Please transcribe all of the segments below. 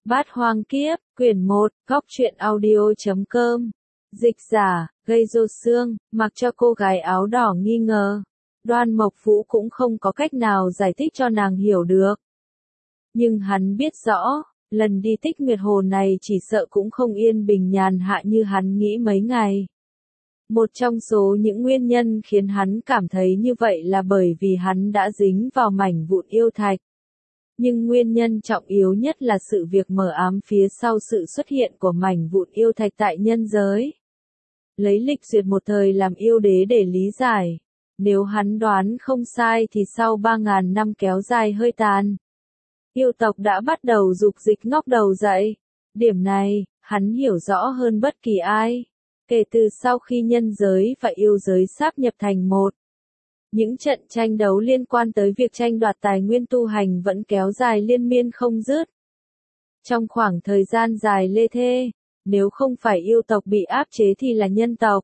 Bát Hoang Kiếp, quyển 1, góc truyện audio.com. Dịch giả, Gây Rô Xương, mặc cho cô gái áo đỏ nghi ngờ. Đoan Mộc Vũ cũng không có cách nào giải thích cho nàng hiểu được. Nhưng hắn biết rõ, lần đi Tích Nguyệt Hồ này chỉ sợ cũng không yên bình nhàn hạ như hắn nghĩ mấy ngày. Một trong số những nguyên nhân khiến hắn cảm thấy như vậy là bởi vì hắn đã dính vào mảnh vụn yêu thạch. Nhưng nguyên nhân trọng yếu nhất là sự việc mờ ám phía sau sự xuất hiện của mảnh vụn yêu thạch tại nhân giới. Lấy lịch duyệt một thời làm yêu đế để lý giải. Nếu hắn đoán không sai thì sau 3.000 năm kéo dài hơi tàn, yêu tộc đã bắt đầu dục dịch ngóc đầu dậy. Điểm này, hắn hiểu rõ hơn bất kỳ ai. Kể từ sau khi nhân giới và yêu giới sáp nhập thành một, những trận tranh đấu liên quan tới việc tranh đoạt tài nguyên tu hành vẫn kéo dài liên miên không dứt. Trong khoảng thời gian dài lê thê, nếu không phải yêu tộc bị áp chế thì là nhân tộc.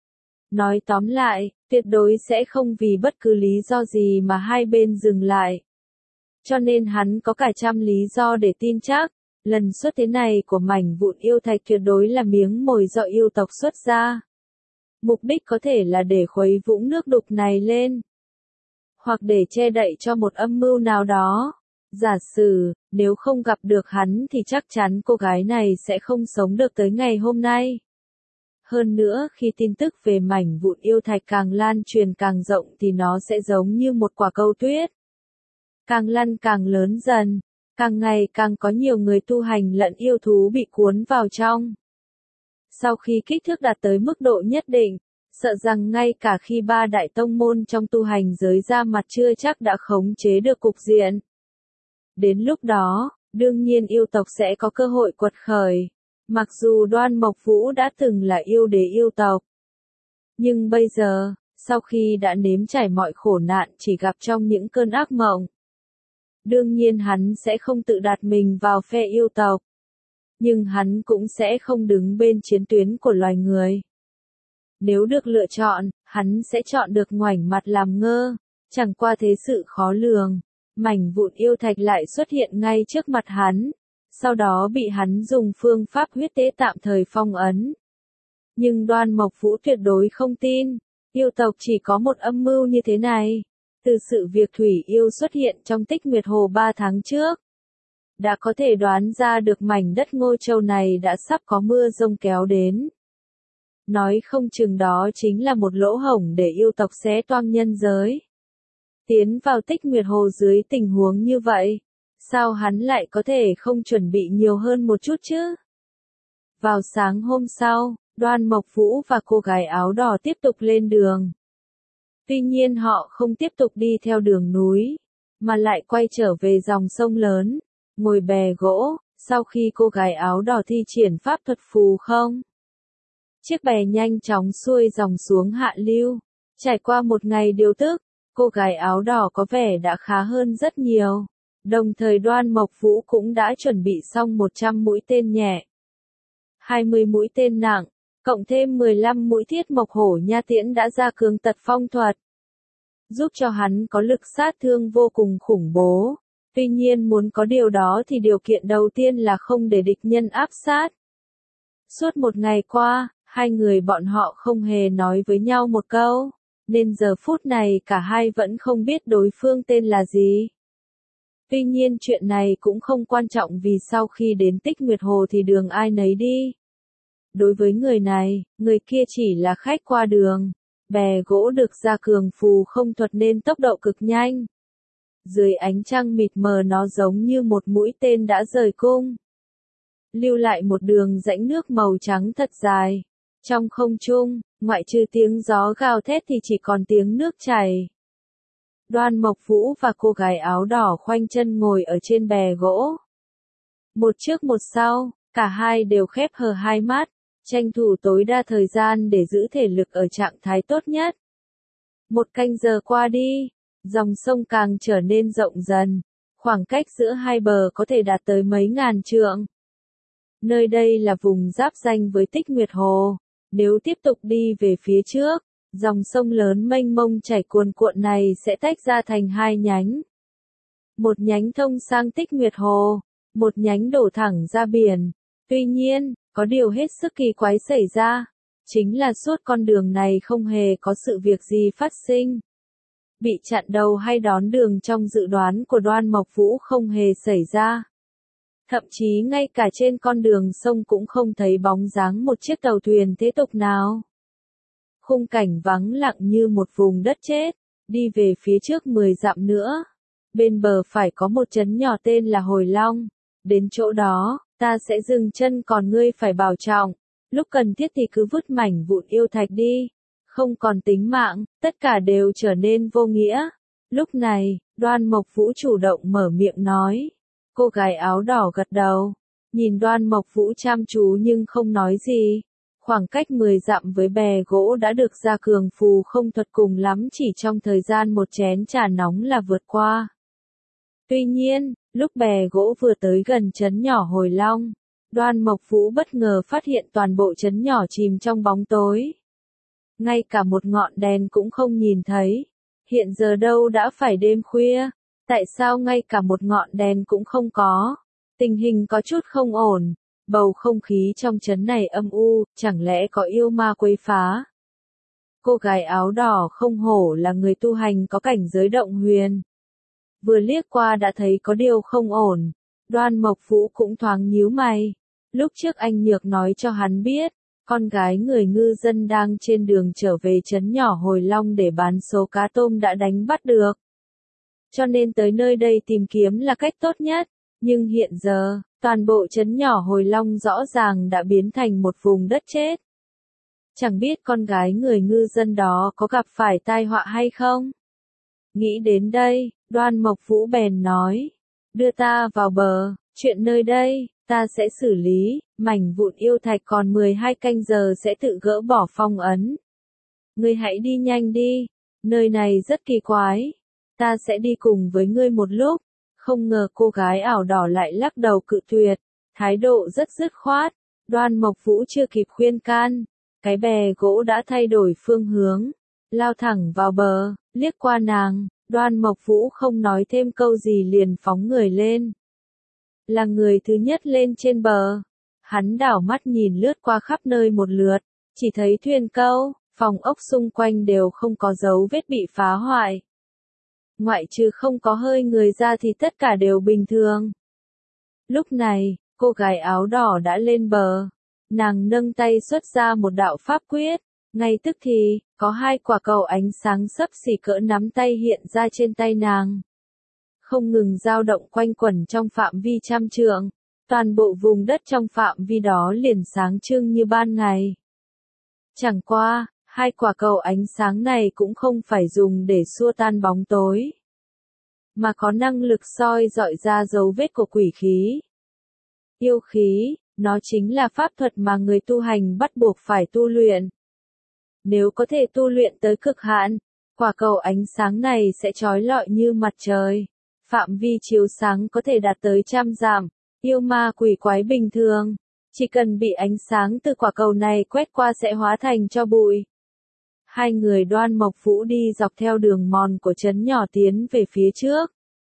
Nói tóm lại, tuyệt đối sẽ không vì bất cứ lý do gì mà hai bên dừng lại. Cho nên hắn có cả trăm lý do để tin chắc, lần xuất thế này của mảnh vụn yêu thạch tuyệt đối là miếng mồi do yêu tộc xuất ra. Mục đích có thể là để khuấy vũng nước đục này lên, hoặc để che đậy cho một âm mưu nào đó. Giả sử, nếu không gặp được hắn thì chắc chắn cô gái này sẽ không sống được tới ngày hôm nay. Hơn nữa, khi tin tức về mảnh vụn yêu thạch càng lan truyền càng rộng thì nó sẽ giống như một quả cầu tuyết. Càng lăn càng lớn dần, càng ngày càng có nhiều người tu hành lẫn yêu thú bị cuốn vào trong. Sau khi kích thước đạt tới mức độ nhất định, sợ rằng ngay cả khi ba đại tông môn trong tu hành giới ra mặt chưa chắc đã khống chế được cục diện. Đến lúc đó, đương nhiên yêu tộc sẽ có cơ hội quật khởi. Mặc dù Đoan Mộc Vũ đã từng là yêu đế yêu tộc, nhưng bây giờ, sau khi đã nếm trải mọi khổ nạn chỉ gặp trong những cơn ác mộng, đương nhiên hắn sẽ không tự đặt mình vào phe yêu tộc. Nhưng hắn cũng sẽ không đứng bên chiến tuyến của loài người. Nếu được lựa chọn, hắn sẽ chọn được ngoảnh mặt làm ngơ. Chẳng qua thế sự khó lường, mảnh vụn yêu thạch lại xuất hiện ngay trước mặt hắn. Sau đó bị hắn dùng phương pháp huyết tế tạm thời phong ấn. Nhưng Đoan Mộc Vũ tuyệt đối không tin, yêu tộc chỉ có một âm mưu như thế này. Từ sự việc Thủy Yêu xuất hiện trong Tích Nguyệt Hồ 3 tháng trước, đã có thể đoán ra được mảnh đất Ngô Châu này đã sắp có mưa rông kéo đến. Nói không chừng đó chính là một lỗ hổng để yêu tộc xé toang nhân giới. Tiến vào Tích Nguyệt Hồ dưới tình huống như vậy, sao hắn lại có thể không chuẩn bị nhiều hơn một chút chứ? Vào sáng hôm sau, Đoan Mộc Vũ và cô gái áo đỏ tiếp tục lên đường. Tuy nhiên họ không tiếp tục đi theo đường núi, mà lại quay trở về dòng sông lớn, ngồi bè gỗ, sau khi cô gái áo đỏ thi triển pháp thuật phù không. Chiếc bè nhanh chóng xuôi dòng xuống hạ lưu, trải qua một ngày điều tức, cô gái áo đỏ có vẻ đã khá hơn rất nhiều. Đồng thời Đoan Mộc Vũ cũng đã chuẩn bị xong 100 mũi tên nhẹ, 20 mũi tên nặng, cộng thêm 15 mũi thiết mộc hổ nha tiễn đã ra cường tật phong thuật, giúp cho hắn có lực sát thương vô cùng khủng bố. Tuy nhiên muốn có điều đó thì điều kiện đầu tiên là không để địch nhân áp sát. Suốt một ngày qua, hai người bọn họ không hề nói với nhau một câu, nên giờ phút này cả hai vẫn không biết đối phương tên là gì. Tuy nhiên chuyện này cũng không quan trọng vì sau khi đến Tích Nguyệt Hồ thì đường ai nấy đi. Đối với người này, người kia chỉ là khách qua đường. Bè gỗ được gia cường phù không thuật nên tốc độ cực nhanh. Dưới ánh trăng mịt mờ nó giống như một mũi tên đã rời cung, lưu lại một đường rãnh nước màu trắng thật dài. Trong không trung, ngoại trừ tiếng gió gào thét thì chỉ còn tiếng nước chảy. Đoan Mộc Vũ và cô gái áo đỏ khoanh chân ngồi ở trên bè gỗ. Một trước một sau, cả hai đều khép hờ hai mắt, tranh thủ tối đa thời gian để giữ thể lực ở trạng thái tốt nhất. Một canh giờ qua đi, dòng sông càng trở nên rộng dần, khoảng cách giữa hai bờ có thể đạt tới mấy ngàn trượng. Nơi đây là vùng giáp ranh với Tích Nguyệt Hồ, nếu tiếp tục đi về phía trước, dòng sông lớn mênh mông chảy cuồn cuộn này sẽ tách ra thành hai nhánh. Một nhánh thông sang Tích Nguyệt Hồ, một nhánh đổ thẳng ra biển. Tuy nhiên, có điều hết sức kỳ quái xảy ra, chính là suốt con đường này không hề có sự việc gì phát sinh. Bị chặn đầu hay đón đường trong dự đoán của Đoan Mộc Vũ không hề xảy ra. Thậm chí ngay cả trên con đường sông cũng không thấy bóng dáng một chiếc tàu thuyền thế tục nào. Khung cảnh vắng lặng như một vùng đất chết, đi về phía trước 10 dặm nữa. Bên bờ phải có một trấn nhỏ tên là Hồi Long. Đến chỗ đó, ta sẽ dừng chân còn ngươi phải bảo trọng. Lúc cần thiết thì cứ vứt mảnh vụn yêu thạch đi. Không còn tính mạng, tất cả đều trở nên vô nghĩa. Lúc này, Đoan Mộc Vũ chủ động mở miệng nói. Cô gái áo đỏ gật đầu. Nhìn Đoan Mộc Vũ chăm chú nhưng không nói gì. Khoảng cách 10 dặm với bè gỗ đã được gia cường phù không thuật cùng lắm chỉ trong thời gian một chén trà nóng là vượt qua. Tuy nhiên, lúc bè gỗ vừa tới gần trấn nhỏ Hồi Long, Đoan Mộc Vũ bất ngờ phát hiện toàn bộ trấn nhỏ chìm trong bóng tối. Ngay cả một ngọn đèn cũng không nhìn thấy. Hiện giờ đâu đã phải đêm khuya, tại sao ngay cả một ngọn đèn cũng không có? Tình hình có chút không ổn. Bầu không khí trong trấn này âm u, chẳng lẽ có yêu ma quấy phá? Cô gái áo đỏ không hổ là người tu hành có cảnh giới động huyền. Vừa liếc qua đã thấy có điều không ổn. Đoan Mộc Vũ cũng thoáng nhíu mày. Lúc trước anh Nhược nói cho hắn biết, con gái người ngư dân đang trên đường trở về trấn nhỏ Hồi Long để bán số cá tôm đã đánh bắt được. Cho nên tới nơi đây tìm kiếm là cách tốt nhất. Nhưng hiện giờ, toàn bộ trấn nhỏ Hồi Long rõ ràng đã biến thành một vùng đất chết. Chẳng biết con gái người ngư dân đó có gặp phải tai họa hay không? Nghĩ đến đây, Đoan Mộc Vũ bèn nói. Đưa ta vào bờ, chuyện nơi đây, ta sẽ xử lý, mảnh vụn yêu thạch còn 12 canh giờ sẽ tự gỡ bỏ phong ấn. Ngươi hãy đi nhanh đi, nơi này rất kỳ quái. Ta sẽ đi cùng với ngươi một lúc. Không ngờ cô gái áo đỏ lại lắc đầu cự tuyệt, thái độ rất dứt khoát. Đoan Mộc Vũ chưa kịp khuyên can, cái bè gỗ đã thay đổi phương hướng, lao thẳng vào bờ, liếc qua nàng, Đoan Mộc Vũ không nói thêm câu gì liền phóng người lên. Là người thứ nhất lên trên bờ, hắn đảo mắt nhìn lướt qua khắp nơi một lượt, chỉ thấy thuyền câu, phòng ốc xung quanh đều không có dấu vết bị phá hoại. Ngoại trừ không có hơi người ra thì tất cả đều bình thường. Lúc này, cô gái áo đỏ đã lên bờ. Nàng nâng tay xuất ra một đạo pháp quyết. Ngay tức thì, có 2 quả cầu ánh sáng xấp xỉ cỡ nắm tay hiện ra trên tay nàng. Không ngừng dao động quanh quẩn trong phạm vi trăm trượng. Toàn bộ vùng đất trong phạm vi đó liền sáng trưng như ban ngày. Chẳng qua, 2 quả cầu ánh sáng này cũng không phải dùng để xua tan bóng tối, mà có năng lực soi dọi ra dấu vết của quỷ khí. Yêu khí, nó chính là pháp thuật mà người tu hành bắt buộc phải tu luyện. Nếu có thể tu luyện tới cực hạn, quả cầu ánh sáng này sẽ chói lọi như mặt trời. Phạm vi chiếu sáng có thể đạt tới 100 dặm. Yêu ma quỷ quái bình thường, chỉ cần bị ánh sáng từ quả cầu này quét qua sẽ hóa thành tro bụi. 2 người Đoan Mộc Vũ đi dọc theo đường mòn của trấn nhỏ tiến về phía trước.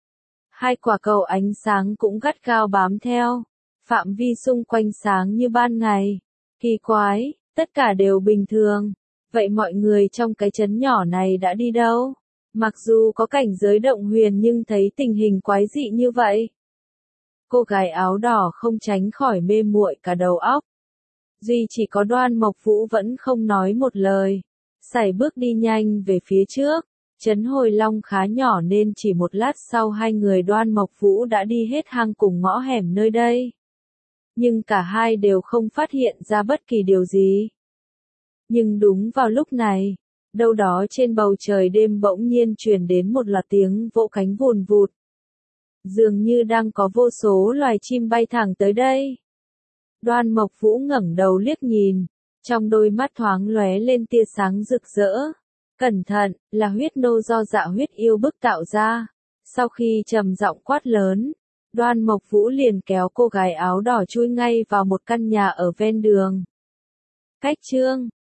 2 quả cầu ánh sáng cũng gắt gao bám theo. Phạm vi xung quanh sáng như ban ngày. Kỳ quái, tất cả đều bình thường. Vậy mọi người trong cái trấn nhỏ này đã đi đâu? Mặc dù có cảnh giới động huyền nhưng thấy tình hình quái dị như vậy. Cô gái áo đỏ không tránh khỏi mê muội cả đầu óc. Duy chỉ có Đoan Mộc Vũ vẫn không nói một lời. Sải bước đi nhanh về phía trước. Trấn Hồi Long khá nhỏ nên chỉ một lát sau 2 người Đoan Mộc Vũ đã đi hết hang cùng ngõ hẻm nơi đây. Nhưng cả hai đều không phát hiện ra bất kỳ điều gì. Nhưng đúng vào lúc này, đâu đó trên bầu trời đêm bỗng nhiên truyền đến một loạt tiếng vỗ cánh vùn vụt. Dường như đang có vô số loài chim bay thẳng tới đây. Đoan Mộc Vũ ngẩng đầu liếc nhìn, trong đôi mắt thoáng lóe lên tia sáng rực rỡ. Cẩn thận, là huyết nô do Dạ Huyết Yêu bức tạo ra. Sau khi trầm giọng quát lớn, Đoan Mộc Vũ liền kéo cô gái áo đỏ chui ngay vào một căn nhà ở ven đường. Cách chương